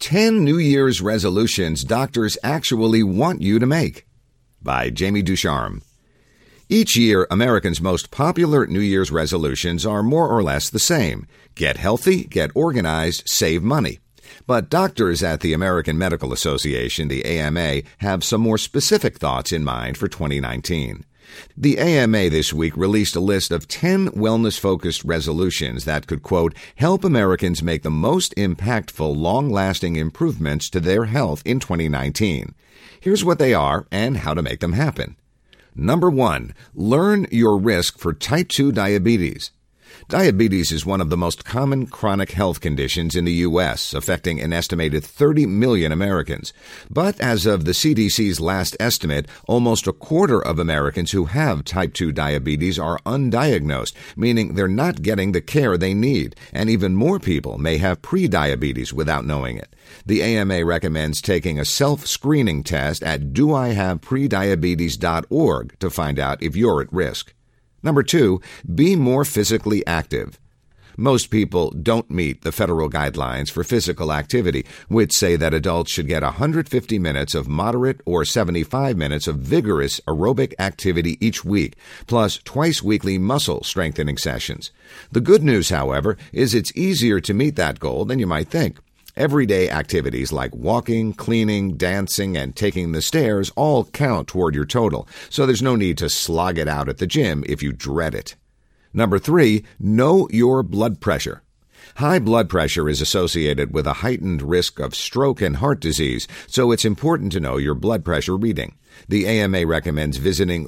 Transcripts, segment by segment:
10 New Year's resolutions doctors actually want you to make, by Jamie Ducharme. Each year, Americans' most popular New Year's resolutions are more or less the same. Get healthy, get organized, save money. But doctors at the American Medical Association, the AMA, have some more specific thoughts in mind for 2019. The AMA this week released a list of 10 wellness-focused resolutions that could, quote, help Americans make the most impactful, long-lasting improvements to their health in 2019. Here's what they are and how to make them happen. Number 1, learn your risk for type 2 diabetes. Diabetes is one of the most common chronic health conditions in the U.S., affecting an estimated 30 million Americans. But as of the CDC's last estimate, almost a quarter of Americans who have type 2 diabetes are undiagnosed, meaning they're not getting the care they need, and even more people may have prediabetes without knowing it. The AMA recommends taking a self-screening test at doihaveprediabetes.org to find out if you're at risk. Number 2, be more physically active. Most people don't meet the federal guidelines for physical activity, which say that adults should get 150 minutes of moderate or 75 minutes of vigorous aerobic activity each week, plus twice-weekly muscle strengthening sessions. The good news, however, is it's easier to meet that goal than you might think. Everyday activities like walking, cleaning, dancing, and taking the stairs all count toward your total, so there's no need to slog it out at the gym if you dread it. Number 3, know your blood pressure. High blood pressure is associated with a heightened risk of stroke and heart disease, so it's important to know your blood pressure reading. The AMA recommends visiting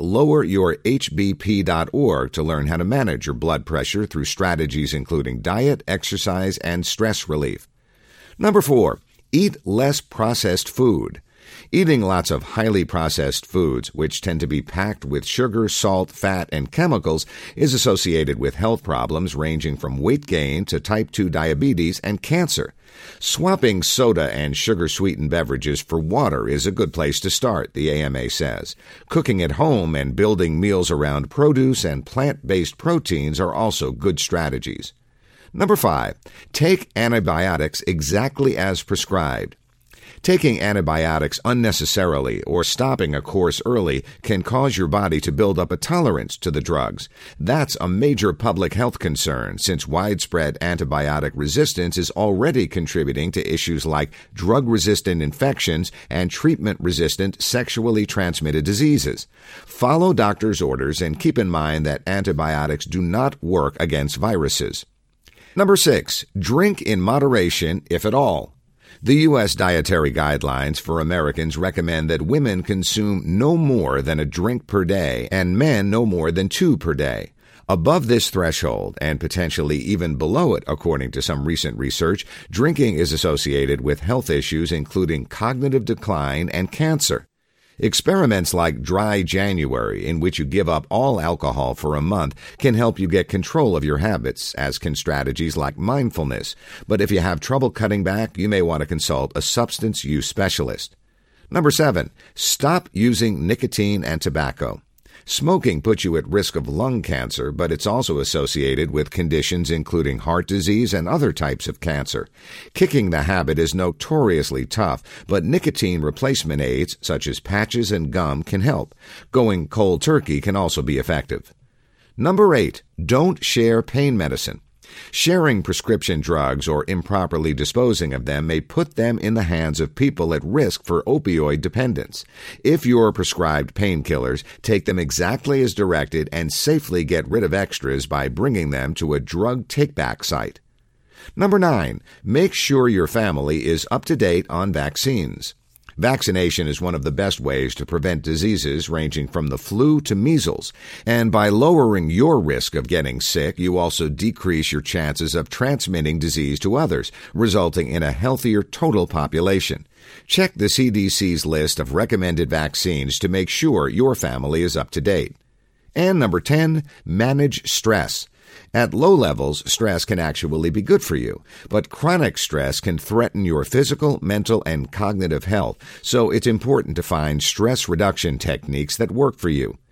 loweryourhbp.org to learn how to manage your blood pressure through strategies including diet, exercise, and stress relief. Number 4, eat less processed food. Eating lots of highly processed foods, which tend to be packed with sugar, salt, fat, and chemicals, is associated with health problems ranging from weight gain to type 2 diabetes and cancer. Swapping soda and sugar-sweetened beverages for water is a good place to start, the AMA says. Cooking at home and building meals around produce and plant-based proteins are also good strategies. Number 5, take antibiotics exactly as prescribed. Taking antibiotics unnecessarily or stopping a course early can cause your body to build up a tolerance to the drugs. That's a major public health concern since widespread antibiotic resistance is already contributing to issues like drug-resistant infections and treatment-resistant sexually transmitted diseases. Follow doctor's orders and keep in mind that antibiotics do not work against viruses. Number 6, drink in moderation, if at all. The U.S. Dietary Guidelines for Americans recommend that women consume no more than a drink per day and men no more than 2 per day. Above this threshold, and potentially even below it, according to some recent research, drinking is associated with health issues including cognitive decline and cancer. Experiments like Dry January, in which you give up all alcohol for a month, can help you get control of your habits, as can strategies like mindfulness. But if you have trouble cutting back, you may want to consult a substance use specialist. Number 7, stop using nicotine and tobacco. Smoking puts you at risk of lung cancer, but it's also associated with conditions including heart disease and other types of cancer. Kicking the habit is notoriously tough, but nicotine replacement aids, such as patches and gum, can help. Going cold turkey can also be effective. Number 8, don't share pain medicine. Sharing prescription drugs or improperly disposing of them may put them in the hands of people at risk for opioid dependence. If you're prescribed painkillers, take them exactly as directed and safely get rid of extras by bringing them to a drug take-back site. Number 9, make sure your family is up to date on vaccines. Vaccination is one of the best ways to prevent diseases ranging from the flu to measles, and by lowering your risk of getting sick, you also decrease your chances of transmitting disease to others, resulting in a healthier total population. Check the CDC's list of recommended vaccines to make sure your family is up to date. And number 10, manage stress. At low levels, stress can actually be good for you, but chronic stress can threaten your physical, mental, and cognitive health, so it's important to find stress reduction techniques that work for you.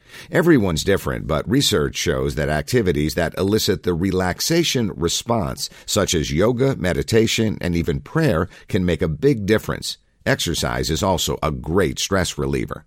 Everyone's different, but research shows that activities that elicit the relaxation response, such as yoga, meditation, and even prayer, can make a big difference. Exercise is also a great stress reliever.